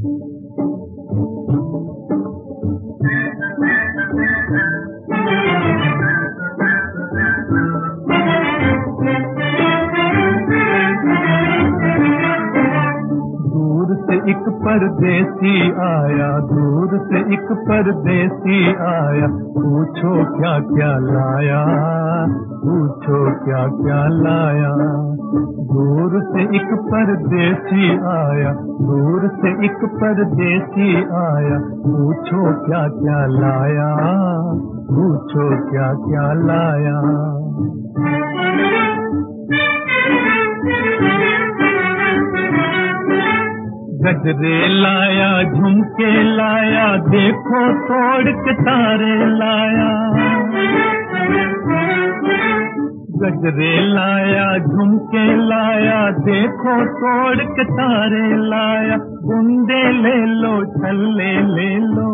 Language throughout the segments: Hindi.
एक परदेसी आया, दूर से एक परदेसी आया, पूछो क्या क्या लाया, पूछो क्या क्या लाया। दूर से एक परदेसी आया, दूर से एक परदेसी आया, पूछो क्या क्या लाया, पूछो क्या क्या लाया। गजरे लाया, झुमके लाया, देखो तोड़ के तारे लाया। गजरे लाया, झुमके लाया, देखो तोड़ के तारे लाया। गुंडे ले लो, छल्ले ले लो,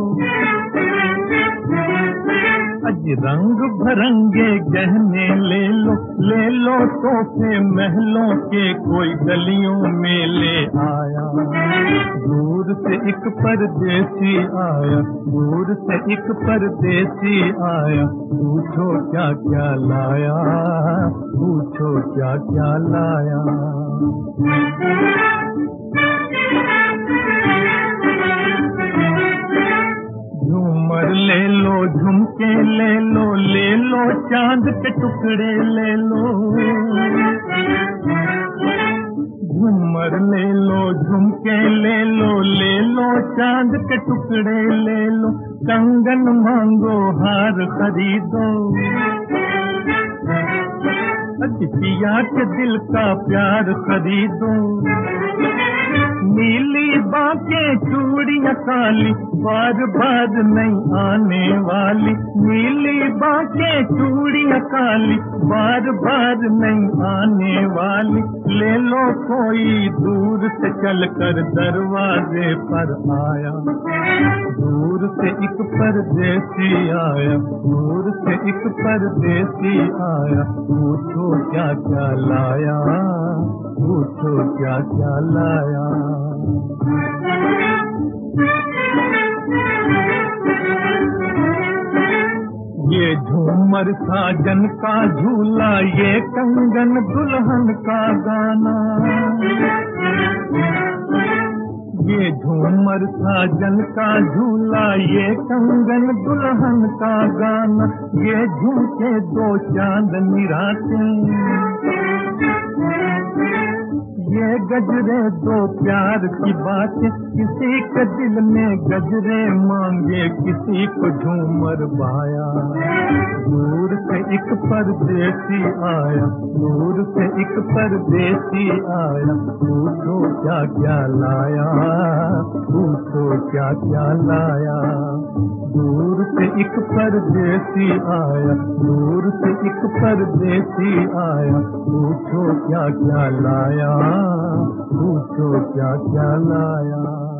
अज रंग भरंगे गहने ले लो, ले लो तोहफे महलों के, कोई गलियों में ले आया। दूर से एक परदेसी आया, दूर से एक परदेसी आया, पूछो क्या क्या लाया, पूछो क्या क्या लाया। झूमर ले लो, झुमके ले लो, ले लो चांद के टुकड़े ले लो। झूमर ले लो, झुमके ले लो, ले लो चांद के टुकड़े ले लो। कंगन मांगो, हार खरीदो, पिया के दिल का प्यार खरीदो। नीली बांके चूड़ियां काली, बार बार नहीं आने वाली। नीली बांके चूड़ियां काली, बार बार नहीं आने वाली। ले लो कोई दूर से चलकर दरवाजे पर आया। दूर से एक परदेसी आया, दूर से एक परदेसी आया, पूछो क्या क्या लाया, पूछो क्या क्या लाया। ये झूमर साजन का झूला, ये कंगन दुल्हन का गाना। ये झूमर साजन का झूला, ये कंगन दुल्हन का गाना। ये झुमके दो चांद निराते, ये गजरे दो प्यार की बातें। किसी के दिल में गजरे मांगे, किसी को झूमर बाया। दूर से एक परदेसी आया, दूर से एक परदेसी आया, पूछो क्या क्या लाया, पूछो क्या क्या लाया। दूर से एक परदेसी आया, दूर से एक परदेसी आया, पूछो क्या क्या लाया, पूछो क्या क्या लाया।